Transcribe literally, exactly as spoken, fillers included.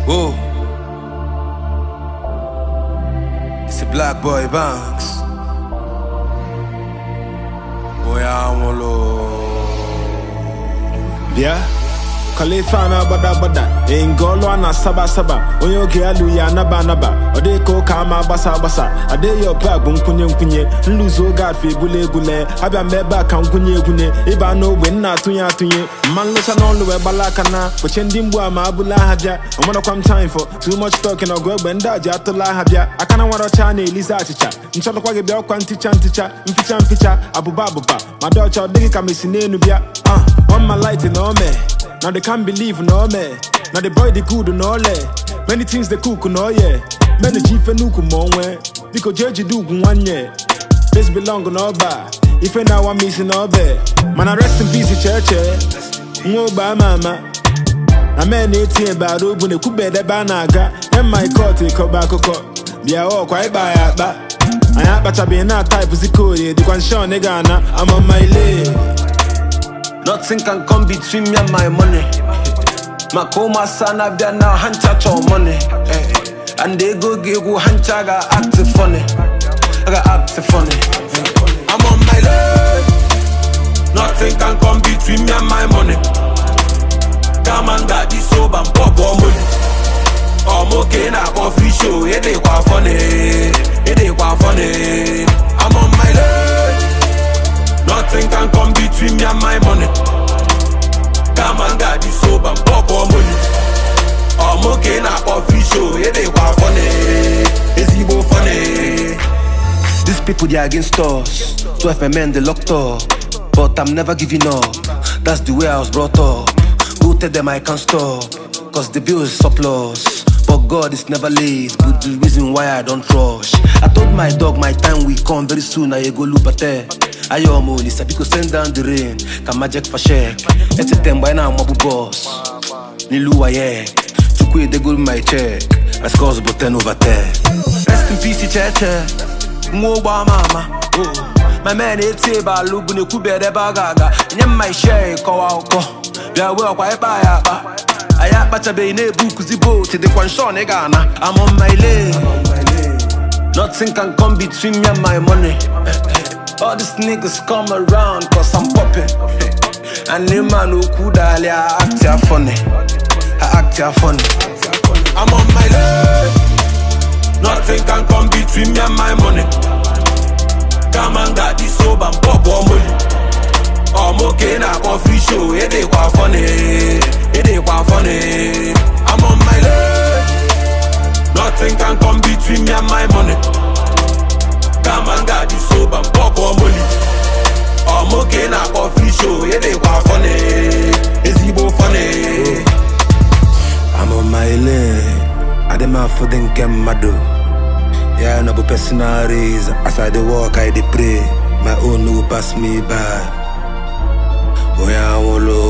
Whoa. It's a Black Boy Banks. Boy, I want to. Yeah. Kalifana bada bada Engolo ana saba saba Onyo ke alu ya naba naba Ode ko kama basa basa Ade yo bag bunkunye nkunye Nluzo gafi bule gule Abia meba ka nkunye gune Iba no win na tunye tunye Man lusa no luwe balakana Kochendi mbua ma abula habia Omona kwam time for Too much talking or go benda jatola habia Akana waro chane Eliza chicha Nchoto kwa gebia kwa nticha nticha Mficha mficha Abuba abuba Madocha odiki kamisine nubia Uh, on my light in ome Now they can't believe no man. Now they boy the good no le. Many things they cook no yeah. Many chief and nuku monwe. Because judge do one year. This belong no bar. If I now I'm missing no bed. Man I rest in peace church. No ba mama. I man eighteen ba do bu ne kube de banaga. And my court e ko ba koko. Bia o kwai ba ya ba. I bacha be na type zikori. The kwan show nigga na. I'm on my lane. Nothing can come between me and my money. Makoma sana bia now hancha cho money. And they go give you hancha ga act funny. I got act funny. I'm on my lane. Nothing can come between me and my money. Come and got this soap and pop on money. I'm okay now coffee show. It ain't quite funny. It ain't quite funny. I'm on my lane. Nothing can come between me and my money. Come and got this soap and pop on money. I'm okay now coffee show. It ain't quite funny. It's even funny. These people they are against us. twelve men they locked up. But I'm never giving up. That's the way I was brought up. Go tell them I can't stop. Cause the bill is surplus. But God is never late. But the reason why I don't rush. I told my dog my time will come very soon. I go look at it. Ayo mo ni sabi ko send down the rain. Kama jack for check. Ete temba na mabu boss. Ni luwa ye. Chukwe de go my check. I scores but ten over ten. Rest in peace cheche. Mo ba mama. Oh. My man ete ba lubu ne kube de bagaga. Nyem my share ko wa ko. Bia we kwa e ba ya ba. Aya bacha be ne book zibo. Te de kwan show nigga na. I'm on my lane. Nothing can come between me and my money. All these niggas come around cause I'm poppin'. And the man who could I act ya funny. I act ya funny. I'm on my lane. Nothing can come between me and my money. Come and got this soap and pop on money. I'm okay now coffee show. It ain't quite funny. It ain't quite funny. I'm on my lane. Nothing can come between me and my money. Come and got this soap and pop on money. I'm okay now coffee show. It ain't quite funny. It's even funny. I'm on my lane. I dem a for them get mad. Yeah, no but personal reason. As I dey walk, I dey pray. My own no pass me by. Oh yeah, I wolo.